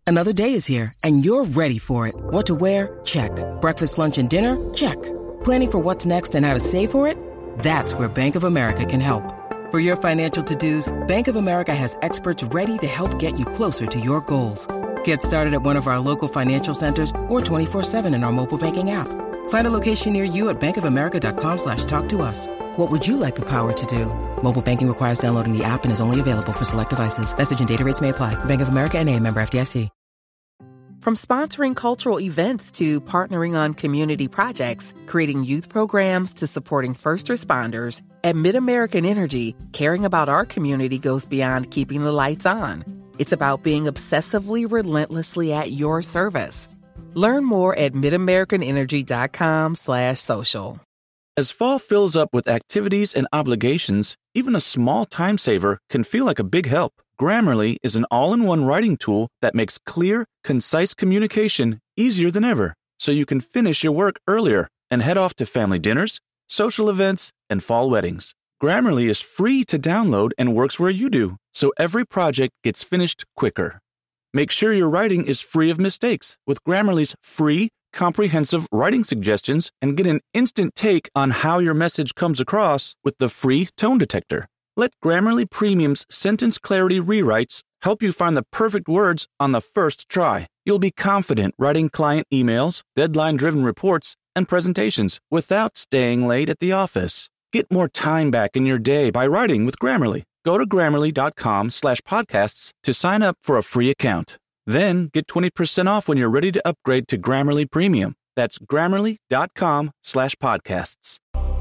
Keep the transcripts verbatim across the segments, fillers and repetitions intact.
Another day is here, and you're ready for it. What to wear? Check. Breakfast, lunch, and dinner? Check. Planning for what's next and how to save for it? That's where Bank of America can help. For your financial to-dos, Bank of America has experts ready to help get you closer to your goals. Get started at one of our local financial centers or twenty-four seven in our mobile banking app. Find a location near you at bankofamerica.com slash talk to us. What would you like the power to do? Mobile banking requires downloading the app and is only available for select devices. Message and data rates may apply. Bank of America N A, member F D I C. From sponsoring cultural events to partnering on community projects, creating youth programs to supporting first responders, at MidAmerican Energy, caring about our community goes beyond keeping the lights on. It's about being obsessively relentlessly at your service. Learn more at midamericanenergy.com slash social. As fall fills up with activities and obligations, even a small time saver can feel like a big help. Grammarly is an all-in-one writing tool that makes clear, concise communication easier than ever, so you can finish your work earlier and head off to family dinners, social events, and fall weddings. Grammarly is free to download and works where you do, so every project gets finished quicker. Make sure your writing is free of mistakes with Grammarly's free, comprehensive writing suggestions and get an instant take on how your message comes across with the free tone detector. Let Grammarly Premium's sentence clarity rewrites help you find the perfect words on the first try. You'll be confident writing client emails, deadline-driven reports, and presentations without staying late at the office. Get more time back in your day by writing with Grammarly. Go to grammarly.com slash podcasts to sign up for a free account. Then get twenty percent off when you're ready to upgrade to Grammarly Premium. That's grammarly.com slash podcasts.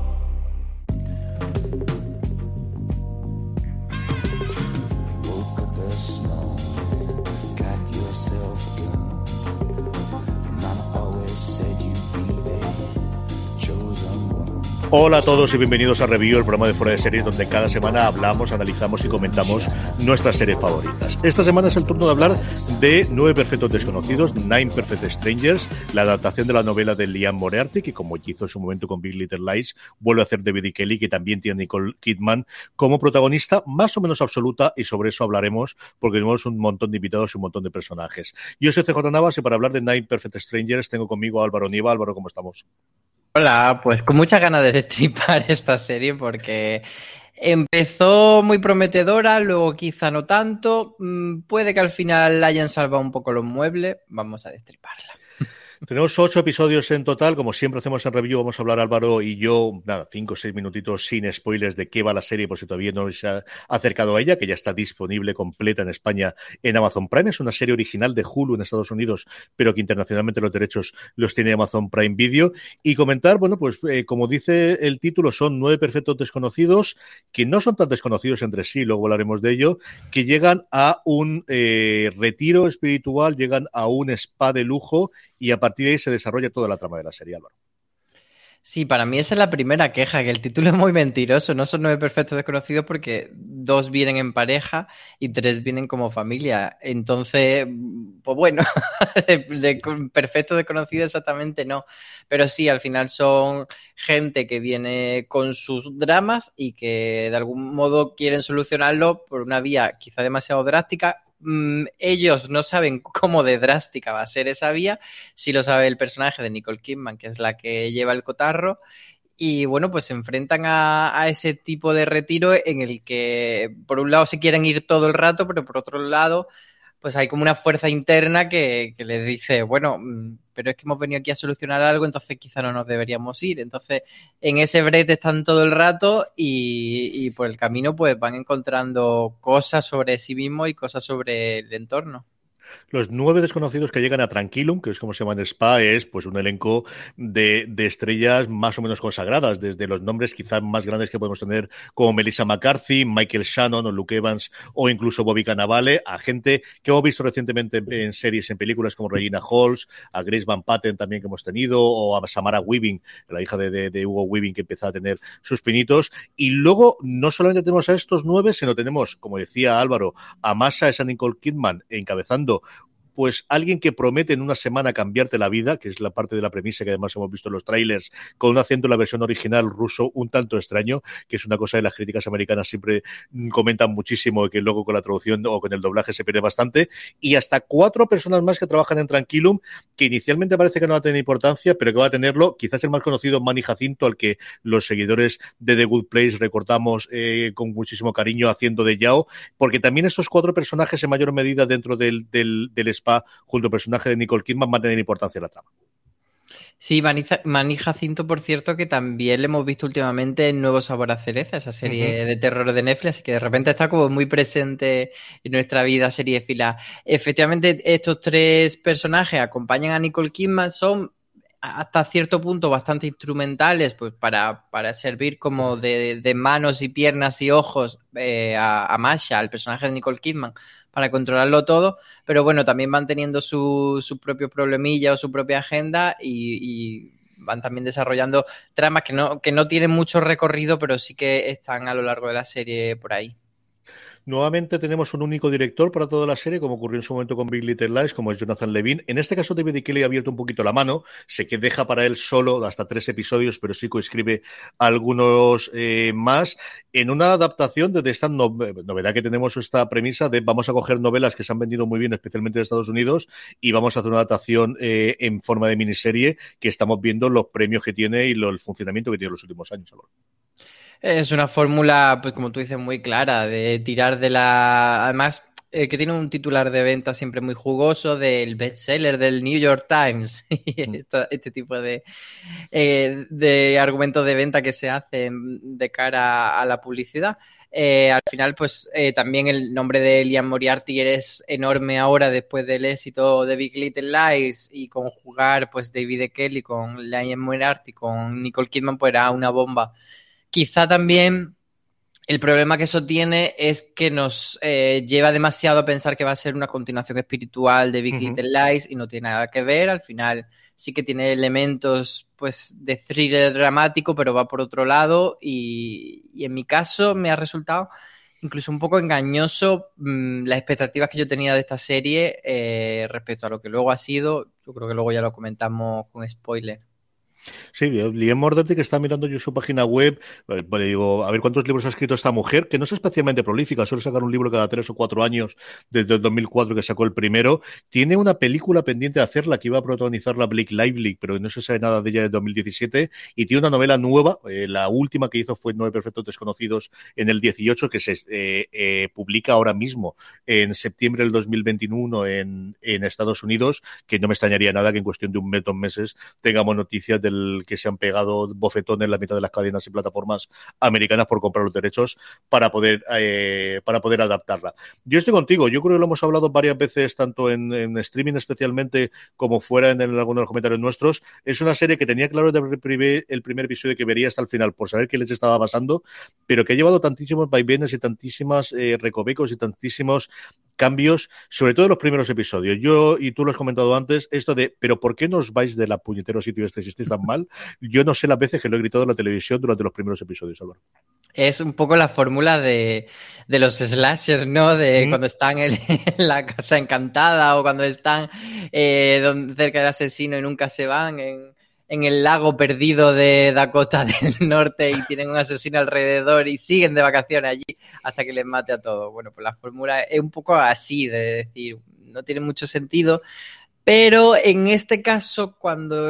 Hola a todos y bienvenidos a Review, el programa de Fuera de Series, donde cada semana hablamos, analizamos y comentamos nuestras series favoritas. Esta semana es el turno de hablar de Nueve Perfectos Desconocidos, Nine Perfect Strangers, la adaptación de la novela de Liam Moriarty, que como hizo en su momento con Big Little Lies, vuelve a hacer David E. Kelly, que también tiene Nicole Kidman como protagonista, más o menos absoluta, y sobre eso hablaremos, porque tenemos un montón de invitados y un montón de personajes. Yo soy C J Navas y para hablar de Nine Perfect Strangers tengo conmigo a Álvaro Nieva. Álvaro, ¿cómo estamos? Hola, pues con muchas ganas de destripar esta serie porque empezó muy prometedora, luego quizá no tanto, puede que al final hayan salvado un poco los muebles, vamos a destriparla. Tenemos ocho episodios en total, como siempre hacemos en Review, vamos a hablar Álvaro y yo, nada, cinco o seis minutitos sin spoilers de qué va la serie, por si todavía no se ha acercado a ella, que ya está disponible completa en España en Amazon Prime. Es una serie original de Hulu en Estados Unidos, pero que internacionalmente los derechos los tiene Amazon Prime Video. Y comentar, bueno, pues eh, como dice el título, son nueve perfectos desconocidos, que no son tan desconocidos entre sí, luego hablaremos de ello, que llegan a un eh, retiro espiritual, llegan a un spa de lujo y a partir de ahí se desarrolla toda la trama de la serie, Álvaro. Sí, para mí esa es la primera queja, que el título es muy mentiroso. No son nueve perfectos desconocidos porque dos vienen en pareja y tres vienen como familia. Entonces, pues bueno, de, de perfectos desconocidos exactamente no. Pero sí, al final son gente que viene con sus dramas y que de algún modo quieren solucionarlo por una vía quizá demasiado drástica. Mm, ellos no saben cómo de drástica va a ser esa vía, sí lo sabe el personaje de Nicole Kidman, que es la que lleva el cotarro, y bueno, pues se enfrentan a, a ese tipo de retiro en el que por un lado se quieren ir todo el rato, pero por otro lado pues hay como una fuerza interna que, que les dice, bueno, pero es que hemos venido aquí a solucionar algo, entonces quizá no nos deberíamos ir. Entonces, en ese brete están todo el rato y, y por el camino pues van encontrando cosas sobre sí mismos y cosas sobre el entorno. Los nueve desconocidos que llegan a Tranquilum, que es como se llama en Spa, es pues un elenco de, de estrellas más o menos consagradas, desde los nombres quizás más grandes que podemos tener como Melissa McCarthy, Michael Shannon o Luke Evans o incluso Bobby Cannavale, a gente que hemos visto recientemente en, en series, en películas como Regina Halls, a Grace Van Patten también que hemos tenido, o a Samara Weaving, la hija de, de, de Hugo Weaving, que empieza a tener sus pinitos. Y luego no solamente tenemos a estos nueve, sino tenemos, como decía Álvaro, a Masha, esa Nicole Kidman encabezando pues alguien que promete en una semana cambiarte la vida, que es la parte de la premisa que además hemos visto en los trailers, con un acento en la versión original ruso un tanto extraño, que es una cosa de las críticas americanas siempre comentan muchísimo, que luego con la traducción o con el doblaje se pierde bastante, y hasta cuatro personas más que trabajan en Tranquilum, que inicialmente parece que no va a tener importancia, pero que va a tenerlo. Quizás el más conocido, Manny Jacinto, al que los seguidores de The Good Place recordamos eh, con muchísimo cariño haciendo de Yao, porque también estos cuatro personajes en mayor medida dentro del, del, del spa, junto al personaje de Nicole Kidman, van a tener importancia en la trama. Sí, Manny Jacinto, por cierto, que también le hemos visto últimamente en Nuevo Sabor a Cereza, esa serie uh-huh. de terror de Netflix, así que de repente está como muy presente en nuestra vida seriéfila. Efectivamente, estos tres personajes acompañan a Nicole Kidman, son hasta cierto punto bastante instrumentales, pues para, para servir como de, de manos y piernas y ojos eh, a, a Masha, al personaje de Nicole Kidman, para controlarlo todo, pero bueno, también van teniendo su, su propio problemilla o su propia agenda y, y van también desarrollando tramas que no, que no tienen mucho recorrido, pero sí que están a lo largo de la serie por ahí. Nuevamente tenemos un único director para toda la serie, como ocurrió en su momento con Big Little Lies, como es Jonathan Levine. En este caso David E. Kelly ha abierto un poquito la mano, sé que deja para él solo hasta tres episodios, pero sí coescribe algunos eh, más, en una adaptación de esta no- novedad que tenemos, esta premisa de vamos a coger novelas que se han vendido muy bien, especialmente en Estados Unidos, y vamos a hacer una adaptación eh, en forma de miniserie, que estamos viendo los premios que tiene y lo, el funcionamiento que tiene en los últimos años. Es una fórmula, pues como tú dices, muy clara, de tirar de la... Además, eh, que tiene un titular de venta siempre muy jugoso, del bestseller del New York Times. este, este tipo de, eh, de argumentos de venta que se hacen de cara a la publicidad. Eh, al final, pues eh, también el nombre de Liam Moriarty es enorme ahora después del éxito de Big Little Lies, y conjugar pues David E. Kelly con Liam Moriarty, con Nicole Kidman, pues era una bomba. Quizá también el problema que eso tiene es que nos eh, lleva demasiado a pensar que va a ser una continuación espiritual de Big uh-huh. Little Lies, y no tiene nada que ver. Al final sí que tiene elementos pues de thriller dramático, pero va por otro lado, y, y en mi caso me ha resultado incluso un poco engañoso mmm, las expectativas que yo tenía de esta serie eh, respecto a lo que luego ha sido. Yo creo que luego ya lo comentamos con spoiler. Sí, Liam Moriarty, que está mirando yo su página web, pues le digo, a ver cuántos libros ha escrito esta mujer, que no es especialmente prolífica, suele sacar un libro cada tres o cuatro años, desde el dos mil cuatro que sacó el primero. Tiene una película pendiente de hacerla, que iba a protagonizarla Blake Lively, pero no se sabe nada de ella desde dos mil diecisiete, y tiene una novela nueva, eh, la última que hizo fue Nueve Perfectos Desconocidos en el dieciocho, que se eh, eh, publica ahora mismo, en septiembre del dos mil veintiuno en, en Estados Unidos, que no me extrañaría nada que en cuestión de un mes, dos meses, tengamos noticias del que se han pegado bofetones en la mitad de las cadenas y plataformas americanas por comprar los derechos para poder eh, para poder adaptarla. Yo estoy contigo, yo creo que lo hemos hablado varias veces, tanto en, en streaming especialmente, como fuera en, en algunos de los comentarios nuestros. Es una serie que tenía claro desde el primer, el primer episodio que vería hasta el final, por saber qué les estaba pasando, pero que ha llevado tantísimos vaivenes y tantísimas eh, recovecos y tantísimos cambios, sobre todo en los primeros episodios. Yo, y tú lo has comentado antes, esto de, pero ¿por qué no os vais de la puñetero sitio este si estáis tan mal? Yo no sé las veces que lo he gritado en la televisión durante los primeros episodios, Álvaro. Es un poco la fórmula de, de los slashers, ¿no? De ¿Mm? Cuando están en, en la casa encantada, o cuando están eh, donde, cerca del asesino y nunca se van, en, en el lago perdido de Dakota del Norte, y tienen un asesino alrededor y siguen de vacaciones allí hasta que les mate a todos. Bueno, pues la fórmula es un poco así, de decir, no tiene mucho sentido, pero en este caso, cuando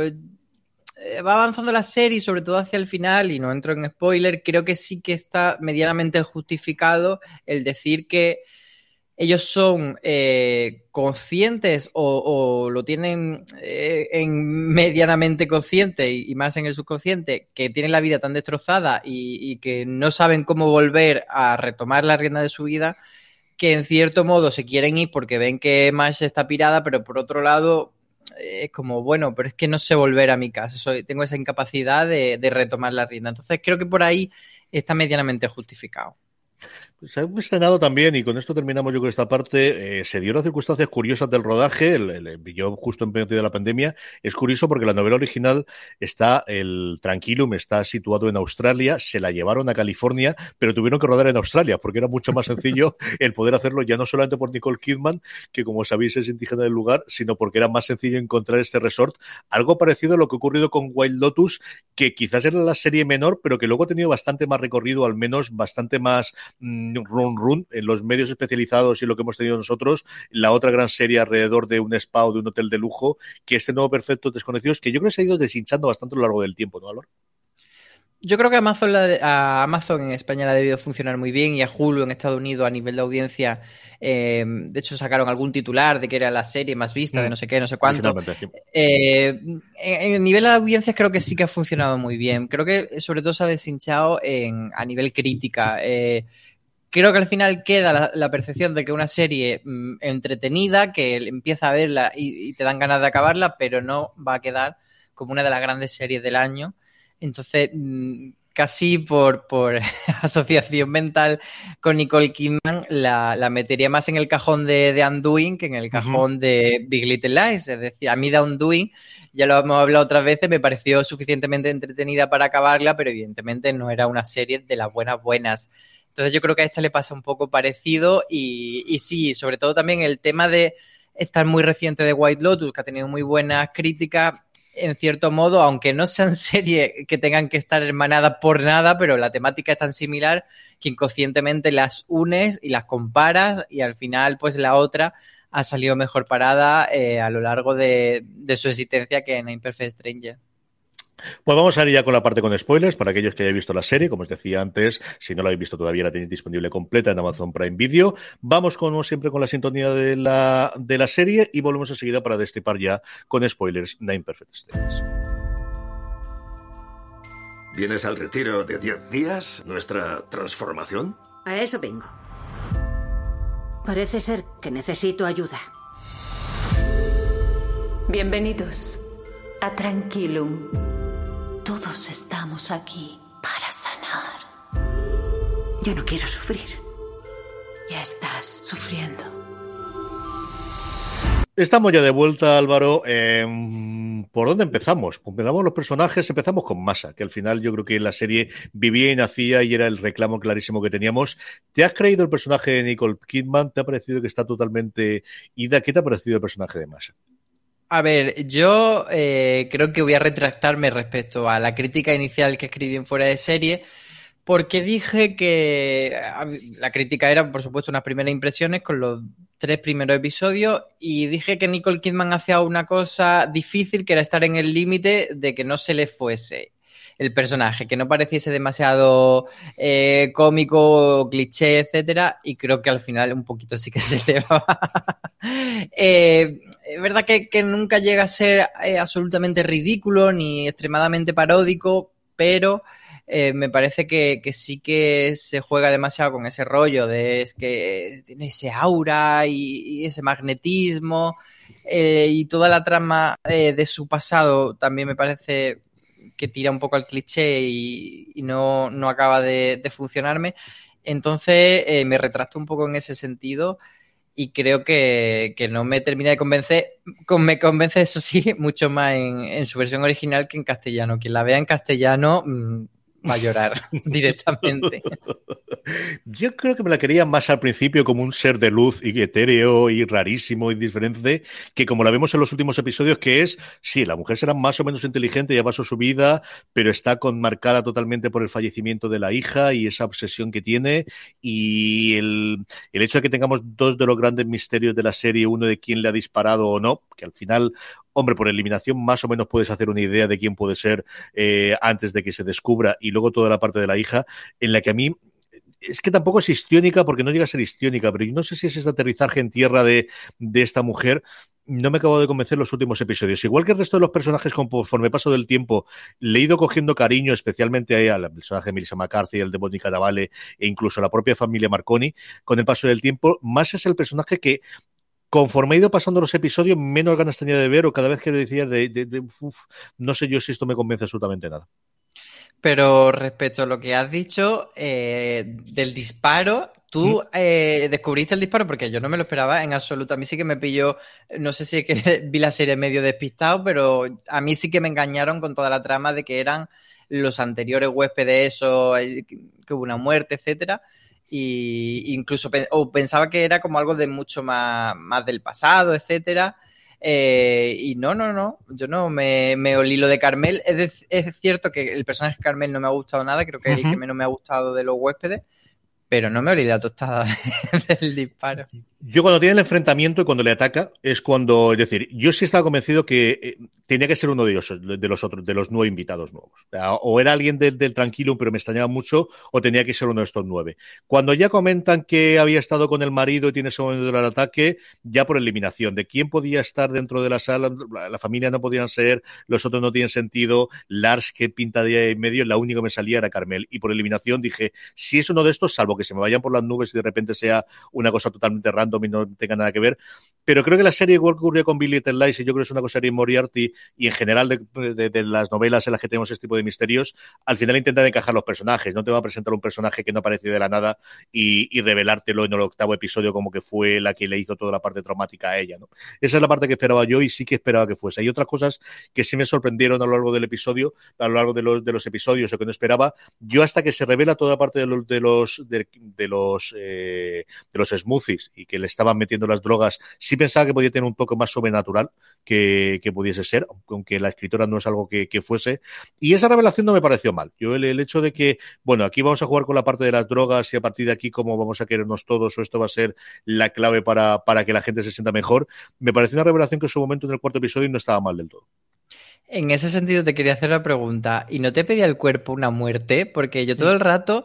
va avanzando la serie, sobre todo hacia el final, y no entro en spoiler, creo que sí que está medianamente justificado el decir que ellos son eh, conscientes o, o lo tienen eh, en medianamente consciente, y, y más en el subconsciente, que tienen la vida tan destrozada y, y que no saben cómo volver a retomar la rienda de su vida, que en cierto modo se quieren ir porque ven que Mash está pirada, pero por otro lado es como, bueno, pero es que no sé volver a mi casa, soy, tengo esa incapacidad de, de retomar la rienda. Entonces creo que por ahí está medianamente justificado. Se ha estrenado también, y con esto terminamos yo con esta parte, eh, se dio las circunstancias curiosas del rodaje, el, el, yo justo en medio de la pandemia. Es curioso porque la novela original está, el Tranquilum está situado en Australia, se la llevaron a California, pero tuvieron que rodar en Australia, porque era mucho más sencillo el poder hacerlo, ya no solamente por Nicole Kidman, que como sabéis es indígena del lugar, sino porque era más sencillo encontrar este resort. Algo parecido a lo que ha ocurrido con White Lotus, que quizás era la serie menor, pero que luego ha tenido bastante más recorrido, al menos bastante más mmm, run run en los medios especializados y lo que hemos tenido nosotros, la otra gran serie alrededor de un spa o de un hotel de lujo, que este nuevo Perfectos Desconocidos, que yo creo que se ha ido deshinchando bastante a lo largo del tiempo, ¿no, Alor? Yo creo que Amazon, la de, a Amazon en España le ha debido funcionar muy bien, y a Hulu en Estados Unidos a nivel de audiencia, eh, de hecho sacaron algún titular de que era la serie más vista, mm. de no sé qué, no sé cuánto. Sí. Eh, en, en nivel de audiencias creo que sí que ha funcionado muy bien. Creo que sobre todo se ha deshinchado en, a nivel crítica. Eh, Creo que al final queda la, la percepción de que una serie mmm, entretenida, que empieza a verla y, y te dan ganas de acabarla, pero no va a quedar como una de las grandes series del año. Entonces, mmm, casi por, por asociación mental con Nicole Kidman, la, la metería más en el cajón de, de Undoing que en el cajón uh-huh. de Big Little Lies. Es decir, a mí de Undoing, ya lo hemos hablado otras veces, me pareció suficientemente entretenida para acabarla, pero evidentemente no era una serie de las buenas buenas. Entonces yo creo que a esta le pasa un poco parecido y, y sí, sobre todo también el tema de estar muy reciente de White Lotus, que ha tenido muy buenas críticas, en cierto modo, aunque no sean series que tengan que estar hermanadas por nada, pero la temática es tan similar que inconscientemente las unes y las comparas y al final pues la otra ha salido mejor parada eh, a lo largo de, de su existencia que en Imperfect Stranger. Pues vamos a ir ya con la parte con spoilers, para aquellos que hayáis visto la serie. Como os decía antes, si no la habéis visto todavía, la tenéis disponible completa en Amazon Prime Video. Vamos como siempre con la sintonía de la, de la serie y volvemos enseguida para destripar ya con spoilers de Imperfect Stranger. ¿Vienes al retiro de diez días? ¿Nuestra transformación? A eso vengo. Parece ser que necesito ayuda. Bienvenidos a Tranquilum. Todos estamos aquí para sanar. Yo no quiero sufrir. Ya estás sufriendo. Estamos ya de vuelta, Álvaro. Eh, ¿Por dónde empezamos? Empezamos los personajes, empezamos con Masha, que al final yo creo que la serie vivía y nacía y era el reclamo clarísimo que teníamos. ¿Te has creído el personaje de Nicole Kidman? ¿Te ha parecido que está totalmente ida? ¿Qué te ha parecido el personaje de Masha? A ver, yo eh, creo que voy a retractarme respecto a la crítica inicial que escribí en Fuera de Serie, porque dije que la crítica era, por supuesto, unas primeras impresiones con los tres primeros episodios y dije que Nicole Kidman hacía una cosa difícil, que era estar en el límite de que no se le fuese el personaje, que no pareciese demasiado eh, cómico, cliché, etcétera, y creo que al final un poquito sí que se le va. eh, es verdad que, que nunca llega a ser eh, absolutamente ridículo ni extremadamente paródico, pero eh, me parece que, que sí que se juega demasiado con ese rollo de es que tiene ese aura y, y ese magnetismo eh, y toda la trama eh, de su pasado también me parece que tira un poco al cliché y, y no, no acaba de, de funcionarme. Entonces eh, me retracto un poco en ese sentido y creo que, que no me termina de convencer. Me convence, eso sí, mucho más en, en su versión original que en castellano. Quien la vea en castellano mmm, va a llorar directamente. Yo creo que me la quería más al principio como un ser de luz y etéreo y rarísimo y diferente, que como la vemos en los últimos episodios, que es, sí, la mujer será más o menos inteligente, ya pasó su vida, pero está marcada totalmente por el fallecimiento de la hija y esa obsesión que tiene, y el, el hecho de que tengamos dos de los grandes misterios de la serie, uno de quién le ha disparado o no, que al final, hombre, por eliminación más o menos puedes hacer una idea de quién puede ser eh, antes de que se descubra, y luego toda la parte de la hija, en la que a mí es que tampoco es histriónica, porque no llega a ser histriónica, pero yo no sé si es ese aterrizaje en tierra de, de esta mujer. No me acabo de convencer los últimos episodios. Igual que el resto de los personajes, conforme paso del tiempo, le he ido cogiendo cariño, especialmente al personaje de Melissa McCarthy, el de Monica Davale, e incluso a la propia familia Marconi, con el paso del tiempo. Más es el personaje que, conforme he ido pasando los episodios, menos ganas tenía de ver, o cada vez que le decía de, de, de uf, no sé yo si esto me convence absolutamente nada. Pero respecto a lo que has dicho eh, del disparo, ¿tú eh, descubriste el disparo? Porque yo no me lo esperaba en absoluto. A mí sí que me pilló, no sé si es que vi la serie medio despistado, pero a mí sí que me engañaron con toda la trama de que eran los anteriores huéspedes, eso, que hubo una muerte, etcétera. Y incluso o pensaba que era como algo de mucho más, más del pasado, etcétera. Eh, y no, no, no, yo no me, me olí lo de Carmel. Es, de, es cierto que el personaje de Carmel no me ha gustado nada, creo que es uh-huh. el que menos me ha gustado de los huéspedes, pero no me olí la tostada del disparo. Yo cuando tiene el enfrentamiento y cuando le ataca es cuando, es decir, yo sí estaba convencido que eh, tenía que ser uno de ellos, de los otros, de los nueve invitados nuevos. O, sea, o era alguien del, del Tranquilum, pero me extrañaba mucho, o tenía que ser uno de estos nueve. Cuando ya comentan que había estado con el marido y tiene ese momento del ataque, ya por eliminación, de quién podía estar dentro de la sala, la, la familia no podían ser, los otros no tienen sentido, Lars que pinta de en medio, la única que me salía era Carmel. Y por eliminación dije, si es uno de estos, salvo que se me vayan por las nubes y de repente sea una cosa totalmente random y no tenga nada que ver, pero creo que la serie igual que ocurrió con Billy Little Lies, y yo creo que es una cosa de Moriarty y en general de, de, de las novelas en las que tenemos este tipo de misterios, al final intentan encajar los personajes, no te va a presentar un personaje que no apareció de la nada y, y revelártelo en el octavo episodio como que fue la que le hizo toda la parte traumática a ella, ¿no? Esa es la parte que esperaba yo y sí que esperaba que fuese. Hay otras cosas que sí me sorprendieron a lo largo del episodio, a lo largo de los, de los episodios o que no esperaba, yo hasta que se revela toda parte de los de los de, de los eh, de los smoothies y que le estaban metiendo las drogas, sí pensaba que podía tener un toque más sobrenatural que, que pudiese ser, aunque la escritora no es algo que, que fuese, y esa revelación no me pareció mal. Yo el, el hecho de que, bueno, aquí vamos a jugar con la parte de las drogas y a partir de aquí cómo vamos a querernos todos o esto va a ser la clave para, para que la gente se sienta mejor, me pareció una revelación que en su momento en el cuarto episodio no estaba mal del todo. En ese sentido te quería hacer una pregunta, ¿y no te pedía el cuerpo una muerte? Porque yo todo el rato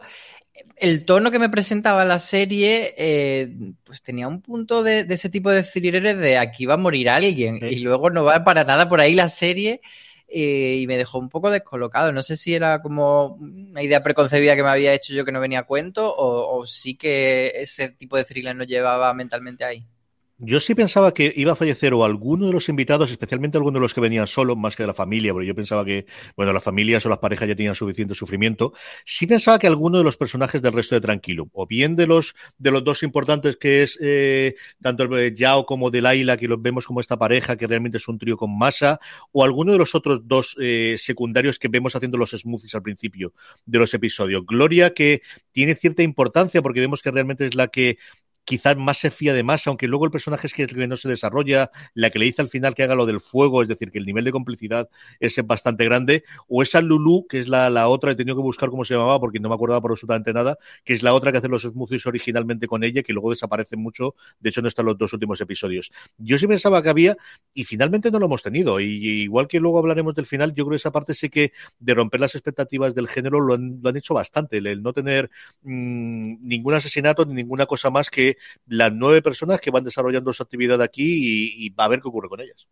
el tono que me presentaba la serie eh, pues tenía un punto de, de ese tipo de thrillers de aquí va a morir alguien sí. Y luego no va para nada por ahí la serie eh, y me dejó un poco descolocado. No sé si era como una idea preconcebida que me había hecho yo que no venía a cuento o, o sí que ese tipo de thriller nos llevaba mentalmente ahí. Yo sí pensaba que iba a fallecer o alguno de los invitados, especialmente alguno de los que venían solos, más que de la familia, porque yo pensaba que, bueno, las familias o las parejas ya tenían suficiente sufrimiento. Sí pensaba que alguno de los personajes del resto de Tranquilum, o bien de los de los dos importantes que es eh, tanto el Yao como Delilah, que los vemos como esta pareja, que realmente es un trío con masa, o alguno de los otros dos eh, secundarios que vemos haciendo los smoothies al principio de los episodios. Gloria, que tiene cierta importancia porque vemos que realmente es la que quizás más se fía de más, aunque luego el personaje es que no se desarrolla, la que le dice al final que haga lo del fuego, es decir, que el nivel de complicidad es bastante grande, o esa Lulu, que es la, la otra, he tenido que buscar cómo se llamaba porque no me acordaba por absolutamente nada, que es la otra que hace los smoothies originalmente con ella, que luego desaparece mucho, de hecho no están los dos últimos episodios. Yo sí pensaba que había, y finalmente no lo hemos tenido, y, y igual que luego hablaremos del final, yo creo que esa parte sí que de romper las expectativas del género lo han, lo han hecho bastante, el, el no tener mmm, ningún asesinato ni ninguna cosa más que las nueve personas que van desarrollando su actividad aquí y, y va a ver qué ocurre con ellas.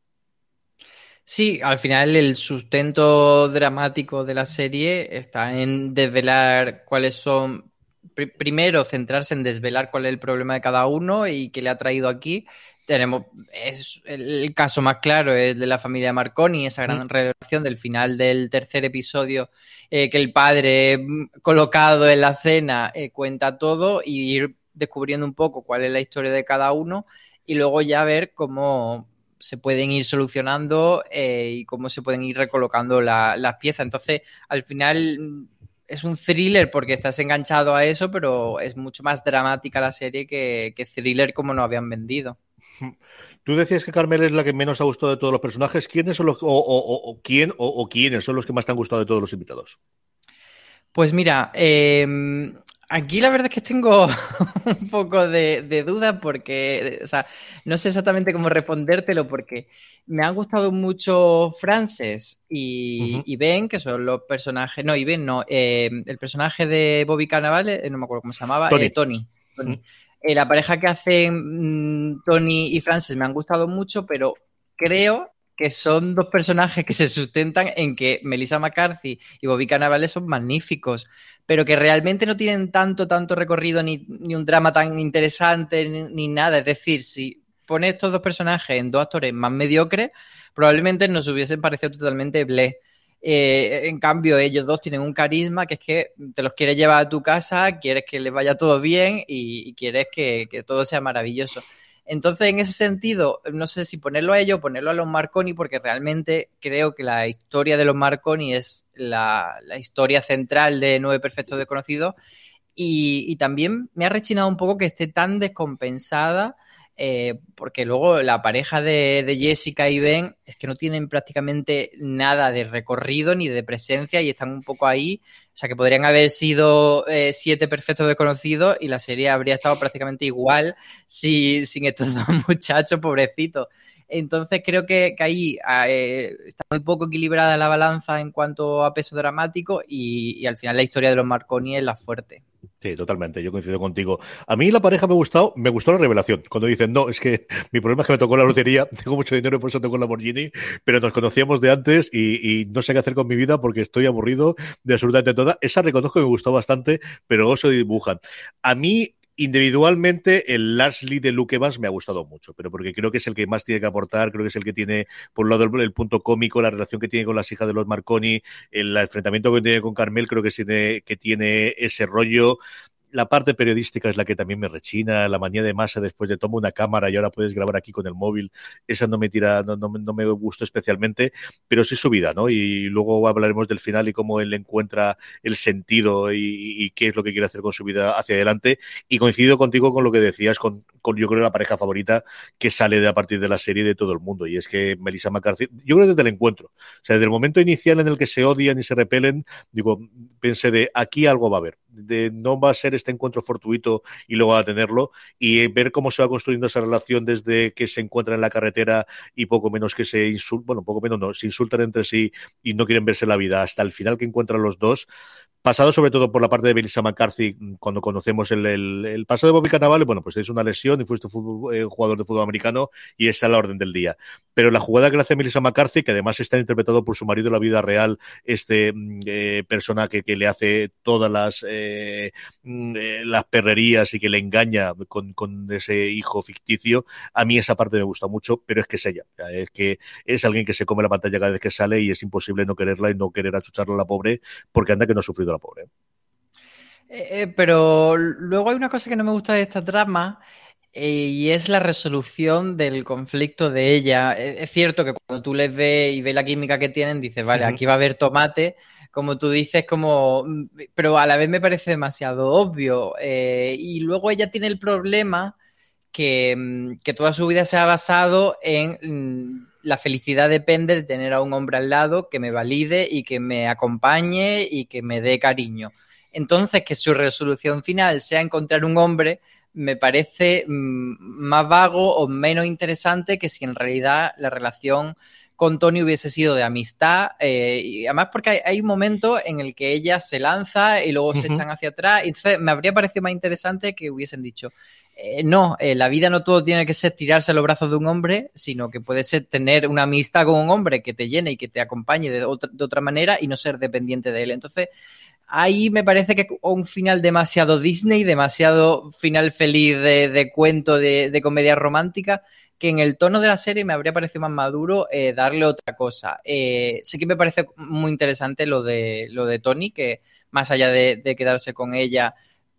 Sí, al final el sustento dramático de la serie está en desvelar cuáles son, pr- primero centrarse en desvelar cuál es el problema de cada uno y qué le ha traído aquí. Tenemos, es, el caso más claro es de la familia Marconi, esa gran mm. revelación del final del tercer episodio, eh, que el padre colocado en la cena eh, cuenta todo y ir descubriendo un poco cuál es la historia de cada uno y luego ya ver cómo se pueden ir solucionando eh, y cómo se pueden ir recolocando la, las piezas. Entonces, al final es un thriller porque estás enganchado a eso, pero es mucho más dramática la serie que, que thriller como nos habían vendido. Tú decías que Carmel es la que menos ha gustado de todos los personajes. ¿Quiénes son los o, o, o quién o, o quiénes son los que más te han gustado de todos los invitados? Pues mira, eh, aquí la verdad es que tengo un poco de, de duda porque, o sea, no sé exactamente cómo respondértelo porque me han gustado mucho Frances y, uh-huh. y Ben, que son los personajes, no, y Ben no, eh, el personaje de Bobby Cannavale, no me acuerdo cómo se llamaba, Tony. Eh, Tony, Tony. Uh-huh. Eh, la pareja que hacen mmm, Tony y Frances me han gustado mucho, pero creo que son dos personajes que se sustentan en que Melissa McCarthy y Bobby Cannavale son magníficos, pero que realmente no tienen tanto, tanto recorrido ni, ni un drama tan interesante ni, ni nada. Es decir, si pones estos dos personajes en dos actores más mediocres, probablemente nos hubiesen parecido totalmente bleh. Eh, en cambio, ellos dos tienen un carisma que es que te los quieres llevar a tu casa, quieres que les vaya todo bien y, y quieres que, que todo sea maravilloso. Entonces, en ese sentido, no sé si ponerlo a ellos o ponerlo a los Marconi, porque realmente creo que la historia de los Marconi es la, la historia central de Nueve Perfectos Desconocidos. Y, y también me ha rechinado un poco que esté tan descompensada, eh, porque luego la pareja de, de Jessica y Ben es que no tienen prácticamente nada de recorrido ni de presencia y están un poco ahí. O sea, que podrían haber sido eh, siete perfectos desconocidos y la serie habría estado prácticamente igual si, sin estos dos muchachos, pobrecitos. Entonces creo que, que ahí eh, está muy poco equilibrada la balanza en cuanto a peso dramático y, y al final la historia de los Marconi es la fuerte. Sí, totalmente, yo coincido contigo. A mí la pareja me ha gustado, me gustó la revelación. Cuando dicen, no, es que mi problema es que me tocó la lotería, tengo mucho dinero y por eso tengo la Lamborghini, pero nos conocíamos de antes y, y no sé qué hacer con mi vida porque estoy aburrido de absolutamente toda. Esa reconozco que me gustó bastante, pero luego se dibujan. A mí, individualmente, el Lars Lee de Luke Evans me ha gustado mucho, pero porque creo que es el que más tiene que aportar, creo que es el que tiene, por un lado, el, el punto cómico, la relación que tiene con las hijas de los Marconi, el enfrentamiento que tiene con Carmel, creo que tiene, que tiene ese rollo. La parte periodística es la que también me rechina, la manía de Massa después de toma una cámara y ahora puedes grabar aquí con el móvil, esa no me tira, no, no, no me gustó especialmente, pero sí su vida, ¿no? Y luego hablaremos del final y cómo él encuentra el sentido y, y qué es lo que quiere hacer con su vida hacia adelante. Y coincido contigo con lo que decías, con, con yo creo la pareja favorita que sale de a partir de la serie de todo el mundo, y es que Melissa McCarthy, yo creo desde el encuentro, o sea, desde el momento inicial en el que se odian y se repelen, digo, pensé de aquí algo va a haber, de no va a ser este encuentro fortuito y luego a tenerlo, y ver cómo se va construyendo esa relación desde que se encuentran en la carretera y poco menos que se insultan, bueno, poco menos no, se insultan entre sí y no quieren verse la vida hasta el final que encuentran los dos, pasado sobre todo por la parte de Melissa McCarthy, cuando conocemos el, el, el pasado de Bobby Cannavale, bueno, pues es una lesión y fuiste fútbol, eh, jugador de fútbol americano y esa es la orden del día. Pero la jugada que le hace Melissa McCarthy, que además está interpretado por su marido en la vida real, este eh, persona que, que le hace todas las eh, eh, las perrerías y que le engaña con, con ese hijo ficticio, a mí esa parte me gusta mucho, pero es que es ella, es que es alguien que se come la pantalla cada vez que sale y es imposible no quererla y no querer achucharla a la pobre, porque anda que no ha sufrido la pobre. Eh, pero luego hay una cosa que no me gusta de esta trama eh, y es la resolución del conflicto de ella. Es, es cierto que cuando tú les ves y ves la química que tienen, dices, vale, aquí va a haber tomate, como tú dices, como, pero a la vez me parece demasiado obvio. Eh, y luego ella tiene el problema que, que toda su vida se ha basado en la felicidad depende de tener a un hombre al lado que me valide y que me acompañe y que me dé cariño. Entonces, que su resolución final sea encontrar un hombre me parece mmm, más vago o menos interesante que si en realidad la relación con Tony hubiese sido de amistad, eh, y además porque hay, hay un momento en el que ella se lanza y luego uh-huh. se echan hacia atrás, y entonces me habría parecido más interesante que hubiesen dicho eh, no, eh, la vida no todo tiene que ser tirarse a los brazos de un hombre, sino que puede ser tener una amistad con un hombre que te llene y que te acompañe de otra, de otra manera y no ser dependiente de él. Entonces ahí me parece que un final demasiado Disney, demasiado final feliz de, de cuento de, de comedia romántica, que en el tono de la serie me habría parecido más maduro eh, darle otra cosa. Eh, sí que me parece muy interesante lo de, lo de Tony, que más allá de, de quedarse con ella.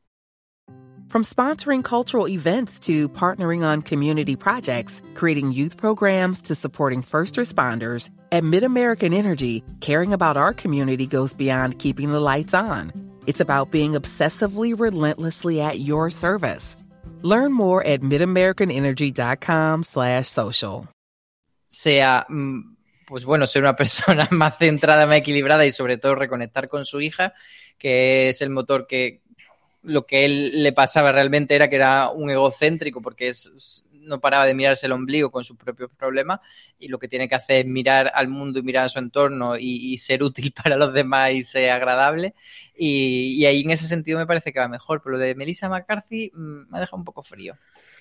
From sponsoring cultural events to partnering on community projects, creating youth programs to supporting first responders, at MidAmerican Energy, caring about our community goes beyond keeping the lights on. It's about being obsessively relentlessly at your service. Learn more at midamericanenergy.com slash social. Sea, pues bueno, ser una persona más centrada, más equilibrada y sobre todo reconectar con su hija, que es el motor que lo que él le pasaba realmente era que era un egocéntrico porque es, no paraba de mirarse el ombligo con sus propios problemas y lo que tiene que hacer es mirar al mundo y mirar a su entorno y, y ser útil para los demás y ser agradable y, y ahí en ese sentido me parece que va mejor, pero lo de Melissa McCarthy mmm, me ha dejado un poco frío.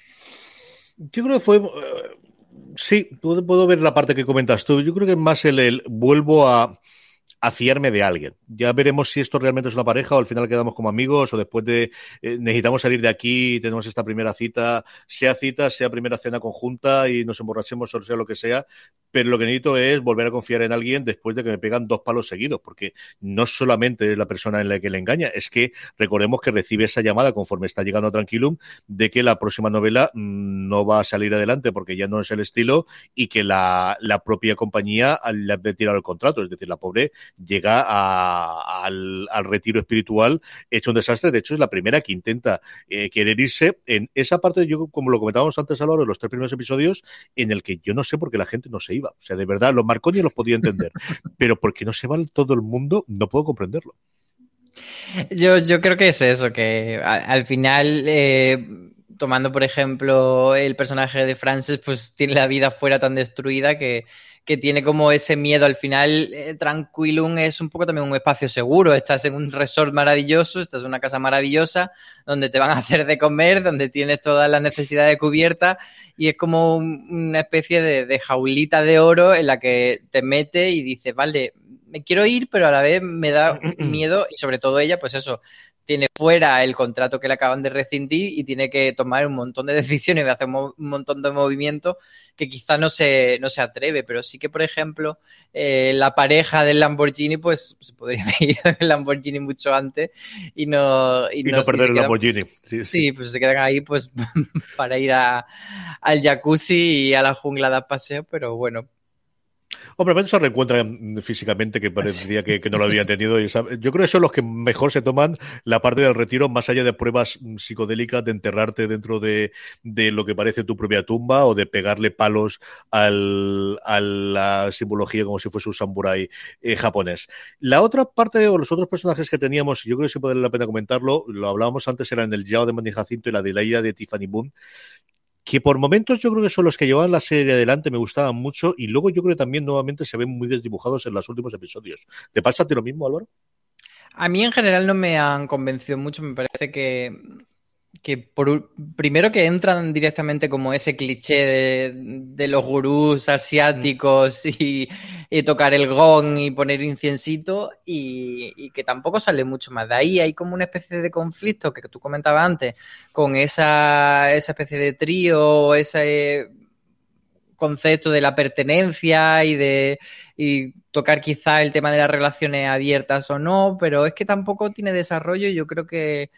Yo creo que fue... Uh, sí, puedo, puedo ver la parte que comentas tú. Yo creo que más el, el vuelvo a... a fiarme de alguien. Ya veremos si esto realmente es una pareja o al final quedamos como amigos o después de eh, necesitamos salir de aquí y tenemos esta primera cita, sea cita, sea primera cena conjunta y nos emborrachemos o sea lo que sea, pero lo que necesito es volver a confiar en alguien después de que me pegan dos palos seguidos, porque no solamente es la persona en la que le engaña, es que recordemos que recibe esa llamada conforme está llegando a Tranquilum de que la próxima novela mmm, no va a salir adelante porque ya no es el estilo y que la, la propia compañía le ha tirado el contrato, es decir, la pobre llega a, al, al retiro espiritual hecho un desastre. De hecho, es la primera que intenta eh, querer irse en esa parte, yo como lo comentábamos antes, Álvaro, en los tres primeros episodios, en el que yo no sé por qué la gente no se iba. O sea, de verdad, los Marconi los podía entender, pero ¿por qué no se va todo el mundo? No puedo comprenderlo. Yo, yo creo que es eso, que a, al final, eh, tomando por ejemplo el personaje de Frances, pues tiene la vida fuera tan destruida que, que tiene como ese miedo. Al final, eh, Tranquilum es un poco también un espacio seguro. Estás en un resort maravilloso, estás en una casa maravillosa, donde te van a hacer de comer, donde tienes todas las necesidades cubiertas, y es como un, una especie de, de jaulita de oro en la que te metes y dices, vale, me quiero ir, pero a la vez me da miedo, y sobre todo ella, pues eso, tiene fuera el contrato que le acaban de rescindir y tiene que tomar un montón de decisiones y hacer un montón de movimientos que quizá no se, no se atreve, pero sí que, por ejemplo, eh, la pareja del Lamborghini, pues se podría haber ido en el Lamborghini mucho antes y no... Y, y no, no perder el quedan, Lamborghini. Sí, sí. sí, pues se quedan ahí pues para ir a, al jacuzzi y a la jungla de paseo, pero bueno. Hombre, menos se reencuentran físicamente, que parecía que, que no lo habían tenido. Y esa, yo creo que son los que mejor se toman la parte del retiro, más allá de pruebas psicodélicas, de enterrarte dentro de, de lo que parece tu propia tumba o de pegarle palos al, a la simbología como si fuese un samurái eh, japonés. La otra parte, o los otros personajes que teníamos, yo creo que sí vale la pena comentarlo, lo hablábamos antes, eran el Yao de Manny Jacinto y la de Leia de Tiffany Moon, que por momentos yo creo que son los que llevaban la serie adelante, me gustaban mucho, y luego yo creo que también nuevamente se ven muy desdibujados en los últimos episodios. ¿Te pasa a ti lo mismo, Álvaro? A mí en general no me han convencido mucho, me parece que, que por, primero que entran directamente como ese cliché de, de los gurús asiáticos y, y tocar el gong y poner incensito, y, y que tampoco sale mucho más de ahí. Hay como una especie de conflicto que tú comentabas antes con esa, esa especie de trío, ese concepto de la pertenencia y de y tocar quizá el tema de las relaciones abiertas o no, pero es que tampoco tiene desarrollo, y yo creo que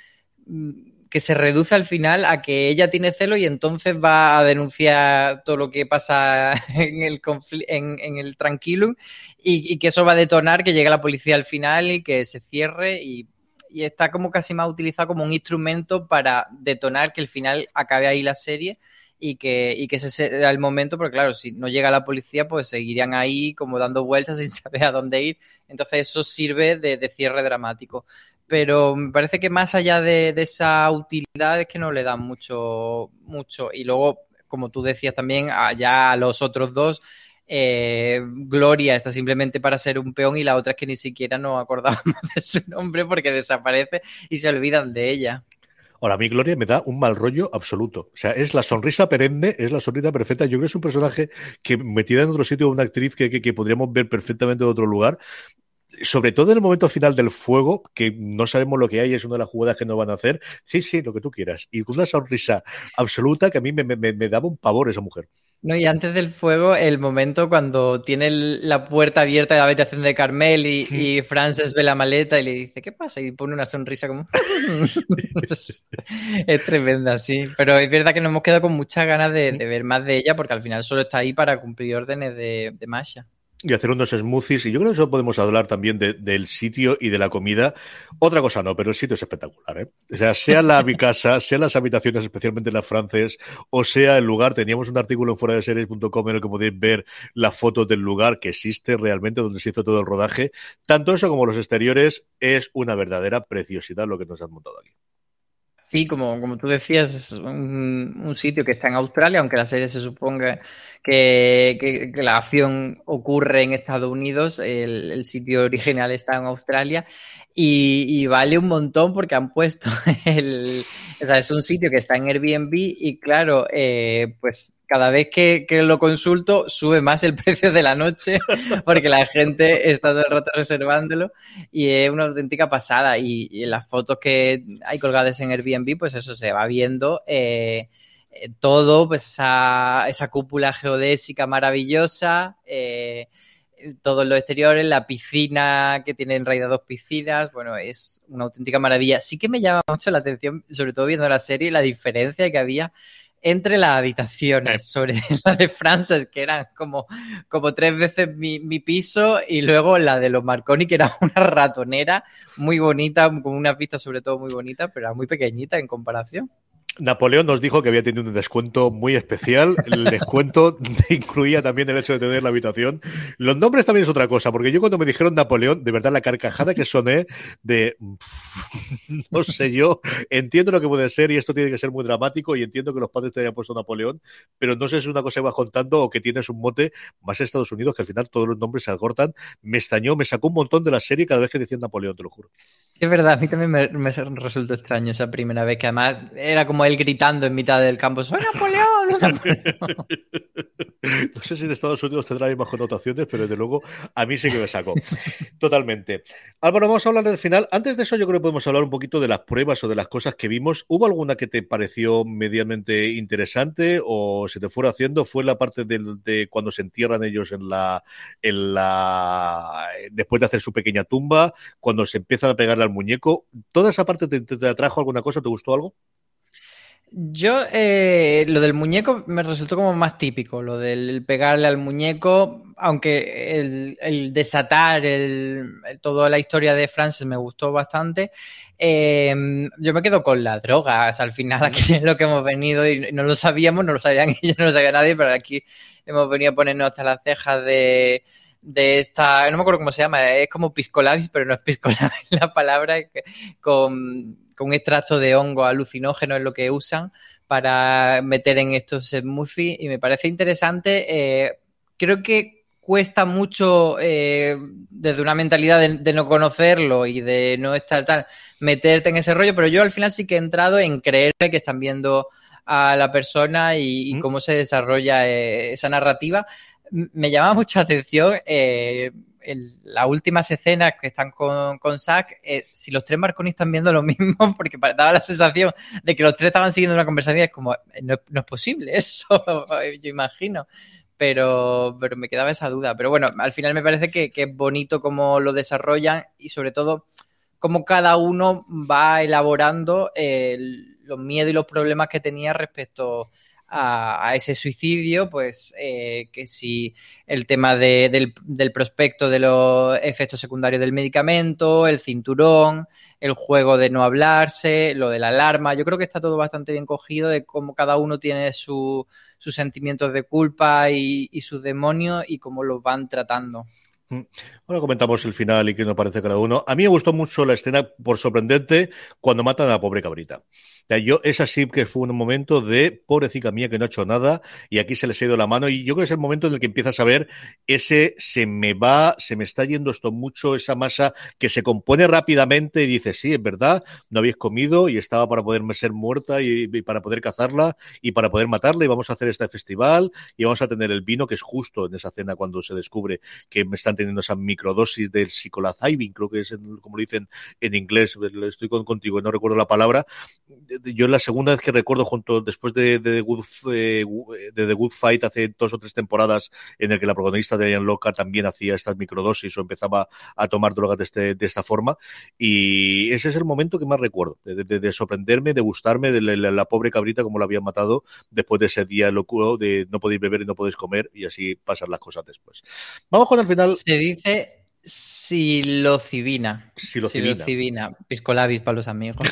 que se reduce al final a que ella tiene celo y entonces va a denunciar todo lo que pasa en el confl- en, en el Tranquilum, y, y que eso va a detonar que llegue la policía al final y que se cierre, y, y está como casi más utilizado como un instrumento para detonar que el final acabe ahí la serie y que, y que ese sea el momento, porque claro, si no llega la policía pues seguirían ahí como dando vueltas sin saber a dónde ir, entonces eso sirve de, de cierre dramático. Pero me parece que más allá de, de esa utilidad es que no le dan mucho, mucho. Y luego, como tú decías también, ya a los otros dos, eh, Gloria está simplemente para ser un peón, y la otra es que ni siquiera nos acordábamos de su nombre porque desaparece y se olvidan de ella. Ahora, a mí Gloria me da un mal rollo absoluto. O sea, es la sonrisa perenne, es la sonrisa perfecta. Yo creo que es un personaje que metida en otro sitio, una actriz que, que, que podríamos ver perfectamente en otro lugar. Sobre todo en el momento final del fuego, que no sabemos lo que hay, es una de las jugadas que nos van a hacer. Sí, sí, lo que tú quieras. Y con una sonrisa absoluta que a mí me, me, me daba un pavor esa mujer. No, y antes del fuego, el momento cuando tiene la puerta abierta de la habitación de Carmel y, y Frances ve la maleta y le dice, ¿qué pasa? Y pone una sonrisa como... es, es tremenda, sí. Pero es verdad que nos hemos quedado con muchas ganas de, de ver más de ella, porque al final solo está ahí para cumplir órdenes de, de Masha. Y hacer unos smoothies, y yo creo que eso podemos hablar también de, del sitio y de la comida. Otra cosa no, pero el sitio es espectacular, ¿eh? O sea, sea la mi casa, sea las habitaciones, especialmente las Frances, o sea el lugar. Teníamos un artículo en fuera de series punto com en el que podéis ver las fotos del lugar que existe realmente, donde se hizo todo el rodaje. Tanto eso como los exteriores, es una verdadera preciosidad lo que nos han montado aquí. Sí, como, como tú decías, es un, un sitio que está en Australia, aunque la serie se suponga que, que, que la acción ocurre en Estados Unidos, el, el sitio original está en Australia, y, y vale un montón porque han puesto el... O sea, es un sitio que está en Airbnb y claro, eh, pues cada vez que, que lo consulto sube más el precio de la noche porque la gente está todo el rato reservándolo, y es una auténtica pasada. Y, y en las fotos que hay colgadas en Airbnb, pues eso se va viendo, eh, eh, todo, pues esa, esa cúpula geodésica maravillosa, eh, todos los exteriores, la piscina que tiene en realidad dos piscinas, bueno, es una auténtica maravilla. Sí que me llama mucho la atención, sobre todo viendo la serie, la diferencia que había entre las habitaciones, sobre la de Frances, que eran como, como tres veces mi, mi piso, y luego la de los Marconi, que era una ratonera muy bonita, con unas vistas sobre todo muy bonitas, pero era muy pequeñita en comparación. Napoleón nos dijo que había tenido un descuento muy especial. El descuento incluía también el hecho de tener la habitación. Los nombres también es otra cosa, porque yo cuando me dijeron Napoleón, de verdad la carcajada que soné de... no sé yo, entiendo lo que puede ser y esto tiene que ser muy dramático y entiendo que los padres te hayan puesto Napoleón, pero no sé si es una cosa que vas contando o que tienes un mote más en Estados Unidos, que al final todos los nombres se acortan. Me extrañó, me sacó un montón de la serie cada vez que decían Napoleón, te lo juro. Es verdad, a mí también me, me resultó extraño esa primera vez, que además era como él gritando en mitad del campo, ¡soy Napoleón! Napoleón! No sé si en Estados Unidos tendrá las mismas connotaciones, pero desde luego a mí sí que me sacó. Totalmente. Álvaro, vamos a hablar del final. Antes de eso yo creo que podemos hablar un poquito de las pruebas o de las cosas que vimos. ¿Hubo alguna que te pareció medianamente interesante o se te fuera haciendo? ¿Fue la parte de, de cuando se entierran ellos en la, en la... después de hacer su pequeña tumba, cuando se empiezan a pegarle al muñeco? ¿Toda esa parte te, te, te atrajo alguna cosa? ¿Te gustó algo? Yo, eh, lo del muñeco me resultó como más típico, lo del pegarle al muñeco, aunque el, el desatar el, el, toda la historia de Frances me gustó bastante. Eh, yo me quedo con las drogas, al final aquí es lo que hemos venido y no lo sabíamos, no lo sabían ellos, no lo sabía nadie, pero aquí hemos venido a ponernos hasta las cejas de... de esta, no me acuerdo cómo se llama, es como piscolabis, pero no es piscolabis la palabra, con, con un extracto de hongo alucinógeno es lo que usan para meter en estos smoothies y me parece interesante. Eh, creo que cuesta mucho eh, desde una mentalidad de, de no conocerlo y de no estar tal, meterte en ese rollo, pero yo al final sí que he entrado en creerme que están viendo a la persona y, y cómo se desarrolla eh, esa narrativa. Me llama mucha atención eh, el, las últimas escenas que están con, con Zack, eh, si los tres Marconi están viendo lo mismo, porque daba la sensación de que los tres estaban siguiendo una conversación, es como, no, no es posible eso, yo imagino, pero, pero me quedaba esa duda. Pero bueno, al final me parece que, que es bonito cómo lo desarrollan y sobre todo cómo cada uno va elaborando eh, los miedos y los problemas que tenía respecto A, a ese suicidio, pues eh, que si el tema de, del, del prospecto de los efectos secundarios del medicamento, el cinturón, el juego de no hablarse, lo de la alarma, yo creo que está todo bastante bien cogido de cómo cada uno tiene su, sus sentimientos de culpa y, y sus demonios y cómo los van tratando. Ahora comentamos el final y qué nos parece cada uno. A mí me gustó mucho la escena, por sorprendente, cuando matan a la pobre cabrita. O sea, yo, esa sí que fue un momento de pobrecita mía que no ha hecho nada y aquí se les ha ido la mano y yo creo que es el momento en el que empiezas a ver ese se me va, se me está yendo esto mucho, esa masa que se compone rápidamente y dices, sí, es verdad, no habéis comido y estaba para poderme ser muerta y, y para poder cazarla y para poder matarla y vamos a hacer este festival y vamos a tener el vino que es justo en esa cena cuando se descubre que me están teniendo esa microdosis del psicolazibin, creo que es en, como lo dicen en inglés, estoy con, contigo, no recuerdo la palabra. Yo la segunda vez que recuerdo junto después de, de, The Good, eh, de The Good Fight hace dos o tres temporadas en el que la protagonista de Diane Locke también hacía estas microdosis o empezaba a tomar drogas de, este, de esta forma y ese es el momento que más recuerdo de, de, de sorprenderme, de gustarme de la, la pobre cabrita como la habían matado después de ese día loco de no podéis beber y no podéis comer y así pasan las cosas después. Vamos con el final. Se dice psilocibina. Psilocibina. Psilocibina. Piscolabis para los amigos.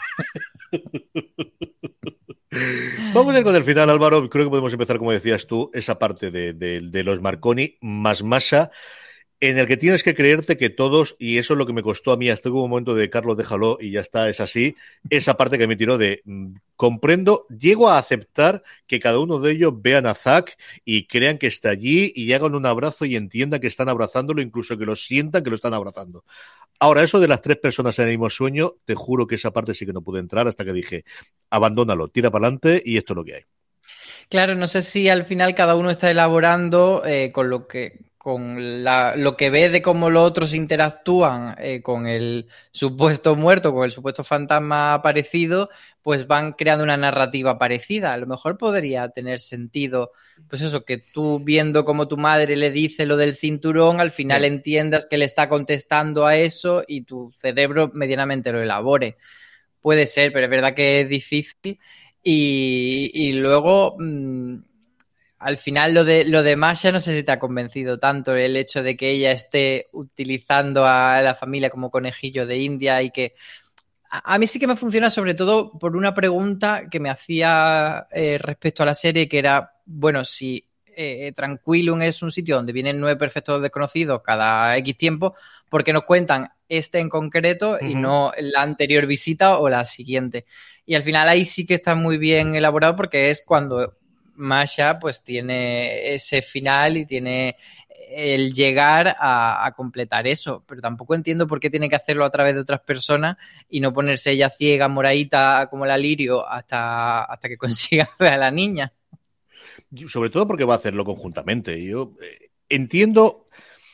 Vamos a ir con el final, Álvaro. Creo que podemos empezar, como decías tú, esa parte de, de, de los Marconi más masa, en el que tienes que creerte que todos, y eso es lo que me costó a mí, hasta hubo un momento de Carlos, déjalo, y ya está, es así, esa parte que me tiró de mmm, comprendo, llego a aceptar que cada uno de ellos vean a Zack y crean que está allí y hagan un abrazo y entiendan que están abrazándolo, incluso que lo sientan que lo están abrazando. Ahora, eso de las tres personas en el mismo sueño, te juro que esa parte sí que no pude entrar hasta que dije, abandónalo, tira para adelante y esto es lo que hay. Claro, no sé si al final cada uno está elaborando eh, con lo que con la, lo que ve de cómo los otros interactúan eh, con el supuesto muerto, con el supuesto fantasma aparecido, pues van creando una narrativa parecida. A lo mejor podría tener sentido, pues eso, que tú viendo cómo tu madre le dice lo del cinturón, al final sí. entiendas que le está contestando a eso y tu cerebro medianamente lo elabore. Puede ser, pero es verdad que es difícil. Y, y luego... Mmm, al final lo de, lo de Masha no sé si te ha convencido tanto el hecho de que ella esté utilizando a la familia como conejillo de India y que a, a mí sí que me funciona sobre todo por una pregunta que me hacía eh, respecto a la serie, que era, bueno, si eh, Tranquilum es un sitio donde vienen nueve perfectos desconocidos cada X tiempo, ¿por qué nos cuentan este en concreto uh-huh. y no la anterior visita o la siguiente? Y al final ahí sí que está muy bien elaborado porque es cuando... Masha pues tiene ese final y tiene el llegar a, a completar eso, pero tampoco entiendo por qué tiene que hacerlo a través de otras personas y no ponerse ella ciega, moradita como la Lirio hasta, hasta que consiga ver a la niña. Sobre todo porque va a hacerlo conjuntamente. Yo eh, entiendo...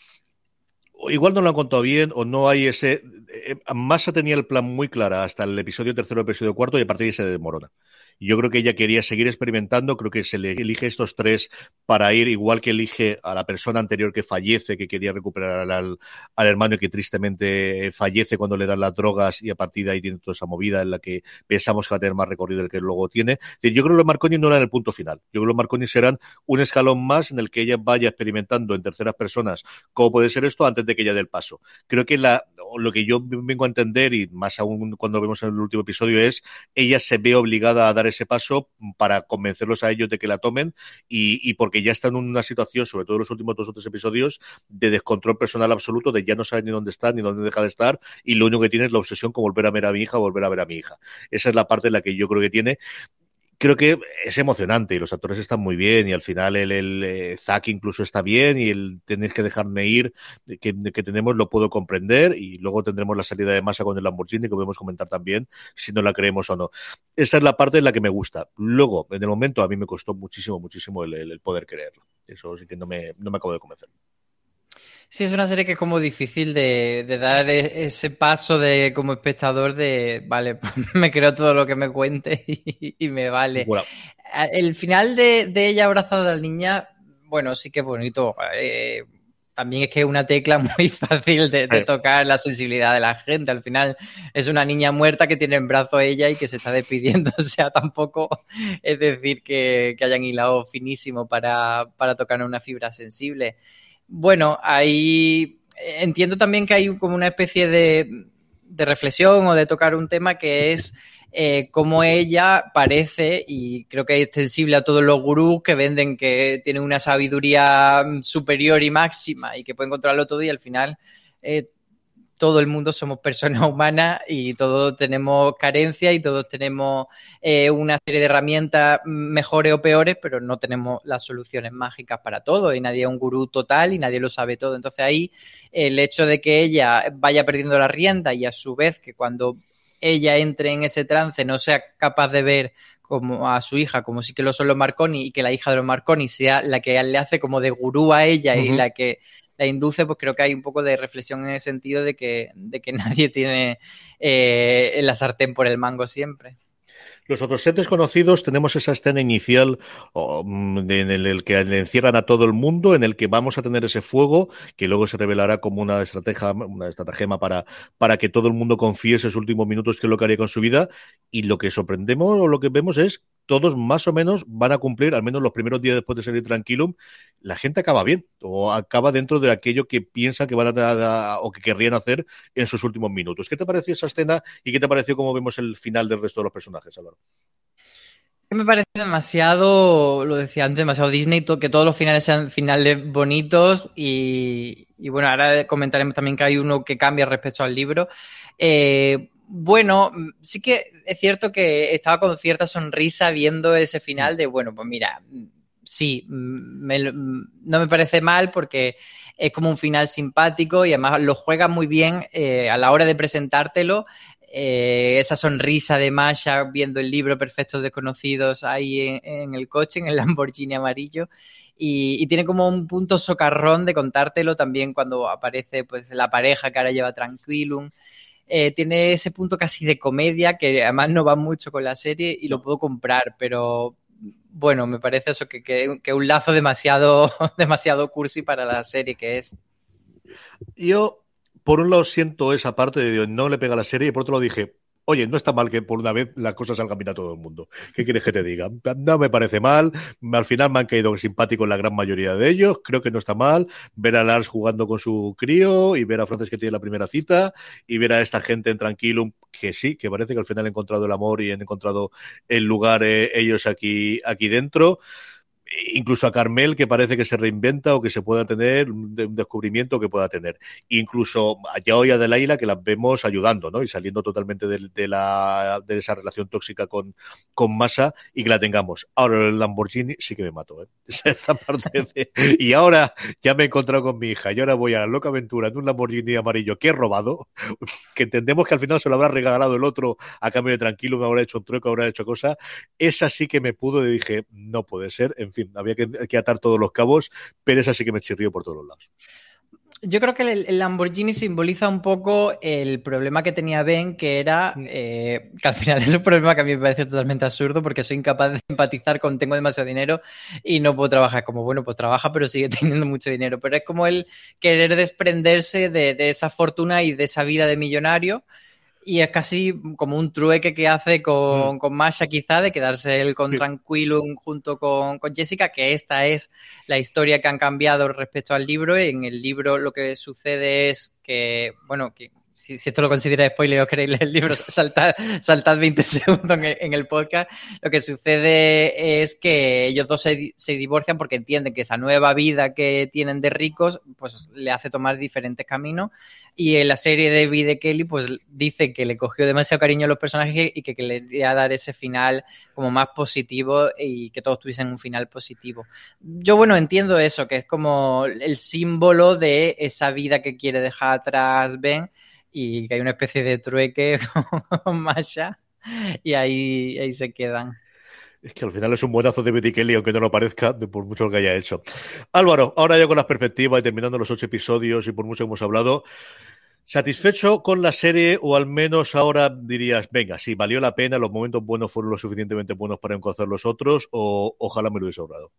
Igual no lo han contado bien o no hay ese... Eh, Masha tenía el plan muy claro hasta el episodio tercero, episodio cuarto y a partir de ahí se desmorona. Yo creo que ella quería seguir experimentando, creo que se le elige estos tres para ir, igual que elige a la persona anterior que fallece, que quería recuperar al, al hermano y que tristemente fallece cuando le dan las drogas y a partir de ahí tiene toda esa movida en la que pensamos que va a tener más recorrido del que luego tiene. Es decir, yo creo que los Marconi no eran el punto final. Yo creo que los Marconi serán un escalón más en el que ella vaya experimentando en terceras personas cómo puede ser esto antes de que ella dé el paso. Creo que la, lo que yo vengo a entender, y más aún cuando vemos en el último episodio, es ella se ve obligada a dar ese paso para convencerlos a ellos de que la tomen y, y porque ya está en una situación, sobre todo en los últimos dos o tres episodios, de descontrol personal absoluto, de ya no sabe ni dónde está ni dónde deja de estar y lo único que tiene es la obsesión con volver a ver a mi hija, volver a ver a mi hija. Esa es la parte en la que yo creo que tiene. Creo que es emocionante y los actores están muy bien y al final el, el eh, Zack incluso está bien y el tenéis que dejarme ir que, que tenemos lo puedo comprender y luego tendremos la salida de Masha con el Lamborghini que podemos comentar también si no la creemos o no. Esa es la parte en la que me gusta. Luego, en el momento a mí me costó muchísimo, muchísimo el, el, el poder creerlo. Eso sí que no me, no me acabo de convencer. Sí, es una serie que es como difícil de, de dar ese paso de como espectador de, vale, pues me creo todo lo que me cuente y, y me vale. Bueno. El final de, de ella abrazada a la niña, bueno, sí que es bonito. Eh, también es que es una tecla muy fácil de, de tocar la sensibilidad de la gente. Al final es una niña muerta que tiene en brazo a ella y que se está despidiendo. O sea, tampoco es decir que, que hayan hilado finísimo para, para tocar una fibra sensible. Bueno, ahí entiendo también que hay como una especie de, de reflexión o de tocar un tema que es eh, cómo ella parece, y creo que es extensible a todos los gurús que venden que tienen una sabiduría superior y máxima y que pueden controlarlo todo y al final eh, todo el mundo somos personas humanas y todos tenemos carencias y todos tenemos eh, una serie de herramientas mejores o peores, pero no tenemos las soluciones mágicas para todo y nadie es un gurú total y nadie lo sabe todo. Entonces ahí el hecho de que ella vaya perdiendo la rienda y a su vez que cuando ella entre en ese trance no sea capaz de ver como a su hija, como sí que lo son los Marconi y que la hija de los Marconi sea la que le hace como de gurú a ella uh-huh. y la que la induce, pues creo que hay un poco de reflexión en el sentido de que, de que nadie tiene eh, la sartén por el mango siempre. Los otros set desconocidos tenemos esa escena inicial oh, en el que le encierran a todo el mundo, en el que vamos a tener ese fuego que luego se revelará como una estrategia, una estratagema para, para que todo el mundo confíe esos últimos minutos que es lo que haría con su vida y lo que sorprendemos o lo que vemos es todos más o menos van a cumplir, al menos los primeros días después de salir Tranquilum, la gente acaba bien, o acaba dentro de aquello que piensan que van a, a o que querrían hacer en sus últimos minutos. ¿Qué te pareció esa escena y qué te pareció cómo vemos el final del resto de los personajes, Álvaro? Me parece demasiado, lo decía antes, demasiado Disney, que todos los finales sean finales bonitos y, y bueno, ahora comentaremos también que hay uno que cambia respecto al libro. Eh, Bueno, sí que es cierto que estaba con cierta sonrisa viendo ese final de, bueno, pues mira, sí, me, no me parece mal porque es como un final simpático y además lo juega muy bien eh, a la hora de presentártelo. Eh, esa sonrisa de Masha viendo el libro Perfectos Desconocidos ahí en, en el coche, en el Lamborghini amarillo. y, y tiene como un punto socarrón de contártelo también cuando aparece pues la pareja que ahora lleva Tranquilum. Eh, tiene ese punto casi de comedia que además no va mucho con la serie y lo puedo comprar, pero bueno, me parece eso que, que, que un lazo demasiado, demasiado cursi para la serie que es. Yo, por un lado, siento esa parte de Dios, no le pega a la serie, y por otro lado dije, oye, no está mal que por una vez las cosas salgan bien a todo el mundo. ¿Qué quieres que te diga? No me parece mal. Al final me han caído simpáticos la gran mayoría de ellos. Creo que no está mal ver a Lars jugando con su crío y ver a Frances que tiene la primera cita y ver a esta gente en Tranquilum, que sí, que parece que al final han encontrado el amor y han encontrado el lugar eh, ellos aquí, aquí dentro. Incluso a Carmel, que parece que se reinventa o que se pueda tener un descubrimiento que pueda tener. Incluso a Yao y a Delilah, que las vemos ayudando, ¿no? Y saliendo totalmente de, de, la, de esa relación tóxica con, con Masha y que la tengamos. Ahora el Lamborghini sí que me mató, ¿eh? Esta parte de... Y ahora ya me he encontrado con mi hija y ahora voy a la loca aventura en un Lamborghini amarillo que he robado, que entendemos que al final se lo habrá regalado el otro a cambio de Tranquilo, me habrá hecho un truco, habrá hecho cosas. Esa sí que me pudo y dije, no puede ser, en fin, había que, que atar todos los cabos, pero esa sí que me chirrió por todos los lados. Yo creo que el, el Lamborghini simboliza un poco el problema que tenía Ben, que era eh, que al final es un problema que a mí me parece totalmente absurdo porque soy incapaz de empatizar con tengo demasiado dinero y no puedo trabajar. Como, bueno, pues trabaja, pero sigue teniendo mucho dinero. Pero es como el querer desprenderse de, de esa fortuna y de esa vida de millonario. Y es casi como un trueque que hace con, mm. con Masha, quizá, de quedarse él con sí. Tranquilum junto con, con Jessica, que esta es la historia que han cambiado respecto al libro. En el libro lo que sucede es que, bueno, que si, si esto lo considera spoiler o queréis leer el libro, saltad, saltad veinte segundos en el, en el podcast. Lo que sucede es que ellos dos se, se divorcian porque entienden que esa nueva vida que tienen de ricos pues le hace tomar diferentes caminos. Y en la serie de David e. Kelley pues dice que le cogió demasiado cariño a los personajes y que, que le iba a dar ese final como más positivo y que todos tuviesen un final positivo. Yo, bueno, entiendo eso, que es como el símbolo de esa vida que quiere dejar atrás Ben y que hay una especie de trueque con Masha y ahí, ahí se quedan. Es que al final es un buenazo de David e. Kelley, aunque no lo parezca, de por mucho que haya hecho. Álvaro, ahora ya con las perspectivas y terminando los ocho episodios y por mucho que hemos hablado, ¿satisfecho con la serie o al menos ahora dirías, venga, sí, valió la pena, los momentos buenos fueron lo suficientemente buenos para encauzar los otros o ojalá me lo hubiese ahorrado?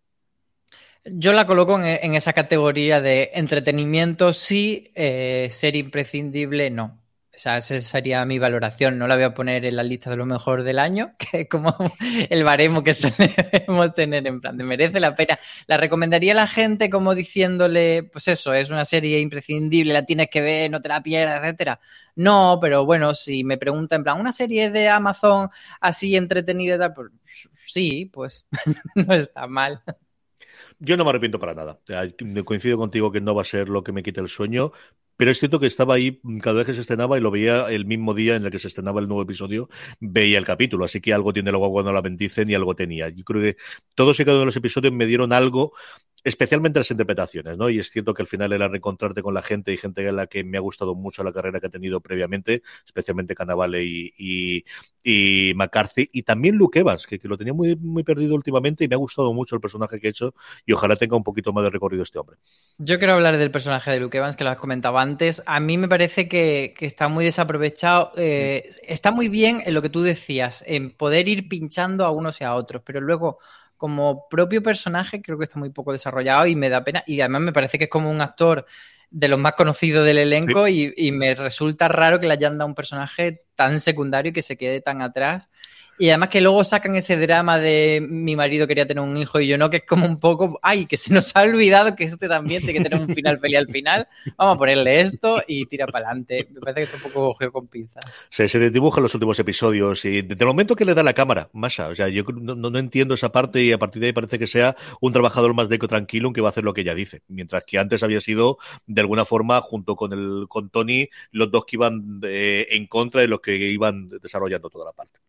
Yo la coloco en, en esa categoría de entretenimiento sí, eh, ser imprescindible no. O sea, esa sería mi valoración. No la voy a poner en la lista de lo mejor del año, que es como el baremo que solemos tener en plan de merece la pena. La recomendaría a la gente como diciéndole, pues eso, es una serie imprescindible, la tienes que ver, no te la pierdas, etcétera. No, pero bueno, si me pregunta en plan, ¿una serie de Amazon así entretenida y tal? Pues sí, pues no está mal. Yo no me arrepiento para nada. Coincido contigo que no va a ser lo que me quite el sueño, pero es cierto que estaba ahí cada vez que se estrenaba y lo veía el mismo día en el que se estrenaba el nuevo episodio, veía el capítulo, así que algo tiene luego cuando la bendicen y algo tenía. Yo creo que todos y cada uno de los episodios me dieron algo, especialmente las interpretaciones, ¿no? Y es cierto que al final era reencontrarte con la gente y gente a la que me ha gustado mucho la carrera que ha tenido previamente, especialmente Cannavale y, y, y McCarthy, y también Luke Evans, que, que lo tenía muy, muy perdido últimamente y me ha gustado mucho el personaje que ha hecho y ojalá tenga un poquito más de recorrido este hombre. Yo quiero hablar del personaje de Luke Evans, que lo has comentado antes. A mí me parece que, que está muy desaprovechado. Eh, está muy bien en lo que tú decías, en poder ir pinchando a unos y a otros, pero luego como propio personaje creo que está muy poco desarrollado y me da pena. Y además me parece que es como un actor de los más conocidos del elenco sí. y, y me resulta raro que le hayan dado un personaje tan secundario y que se quede tan atrás. Y además que luego sacan ese drama de mi marido quería tener un hijo y yo no, que es como un poco, ay, que se nos ha olvidado que este también tiene que tener un final feliz al final. Vamos a ponerle esto y tira para adelante. Me parece que está un poco cogido con pinzas. Se, se dibujan los últimos episodios y desde el momento que le da la cámara, Masha, o sea, yo no, no entiendo esa parte y a partir de ahí parece que sea un trabajador más de Tranquilum que va a hacer lo que ella dice. Mientras que antes había sido, de alguna forma, junto con el con Tony, los dos que iban de, en contra de los que iban desarrollando toda la parte.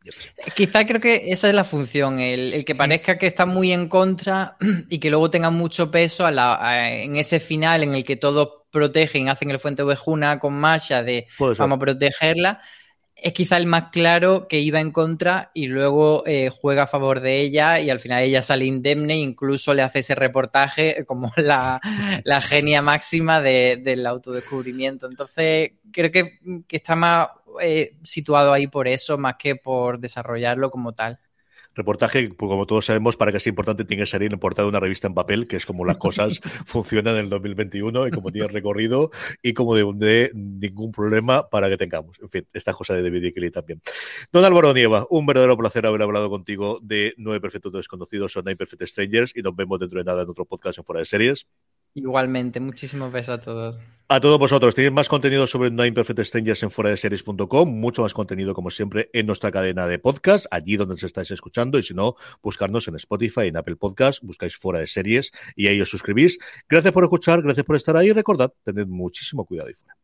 Quizá creo que esa es la función, el, el que parezca que está muy en contra y que luego tenga mucho peso a la, a, en ese final en el que todos protegen, hacen el Fuente Ovejuna con Masha de vamos a protegerla. es quizá el más claro, que iba en contra y luego eh, juega a favor de ella y al final ella sale indemne e incluso le hace ese reportaje como la, la genia máxima de, del autodescubrimiento. Entonces creo que, que está más eh, situado ahí por eso, más que por desarrollarlo como tal. Reportaje, pues como todos sabemos, para que sea importante tiene que salir en portada de una revista en papel, que es como las cosas funcionan en el dos mil veintiuno y como tiene recorrido y como de, de ningún problema para que tengamos. En fin, esta cosa de David y Kelly también. Don Álvaro Nieva, un verdadero placer haber hablado contigo de Nueve Perfectos Desconocidos o Nine Perfect Strangers y nos vemos dentro de nada en otro podcast en Fuera de Series. Igualmente, muchísimos besos a todos. A todos vosotros, tenéis más contenido sobre Nine Perfect Strangers en fuera de series punto com, mucho más contenido como siempre en nuestra cadena de podcast, allí donde os estáis escuchando, y si no, buscarnos en Spotify, en Apple Podcast, buscáis Fuera de Series y ahí os suscribís. Gracias por escuchar, gracias por estar ahí y recordad, tened muchísimo cuidado y fuera.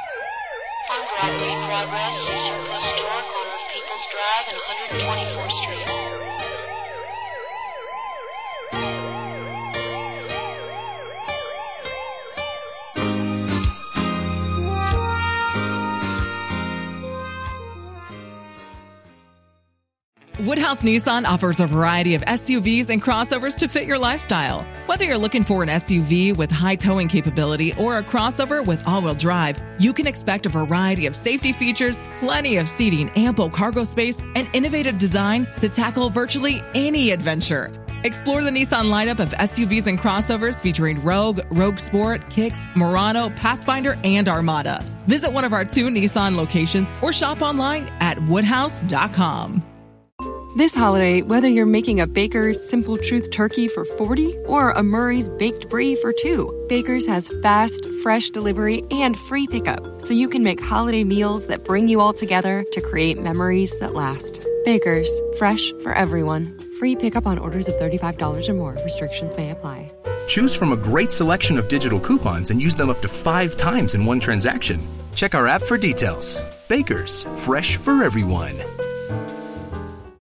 Woodhouse Nissan offers a variety of S U Vs and crossovers to fit your lifestyle. Whether you're looking for an S U V with high towing capability or a crossover with all-wheel drive, you can expect a variety of safety features, plenty of seating, ample cargo space, and innovative design to tackle virtually any adventure. Explore the Nissan lineup of S U Vs and crossovers featuring Rogue, Rogue Sport, Kicks, Murano, Pathfinder, and Armada. Visit one of our two Nissan locations or shop online at woodhouse dot com. This holiday, whether you're making a Baker's Simple Truth turkey for forty or a Murray's Baked Brie for two, Baker's has fast, fresh delivery and free pickup, so you can make holiday meals that bring you all together to create memories that last. Baker's, fresh for everyone. Free pickup on orders of thirty-five dollars or more. Restrictions may apply. Choose from a great selection of digital coupons and use them up to five times in one transaction. Check our app for details. Baker's, fresh for everyone.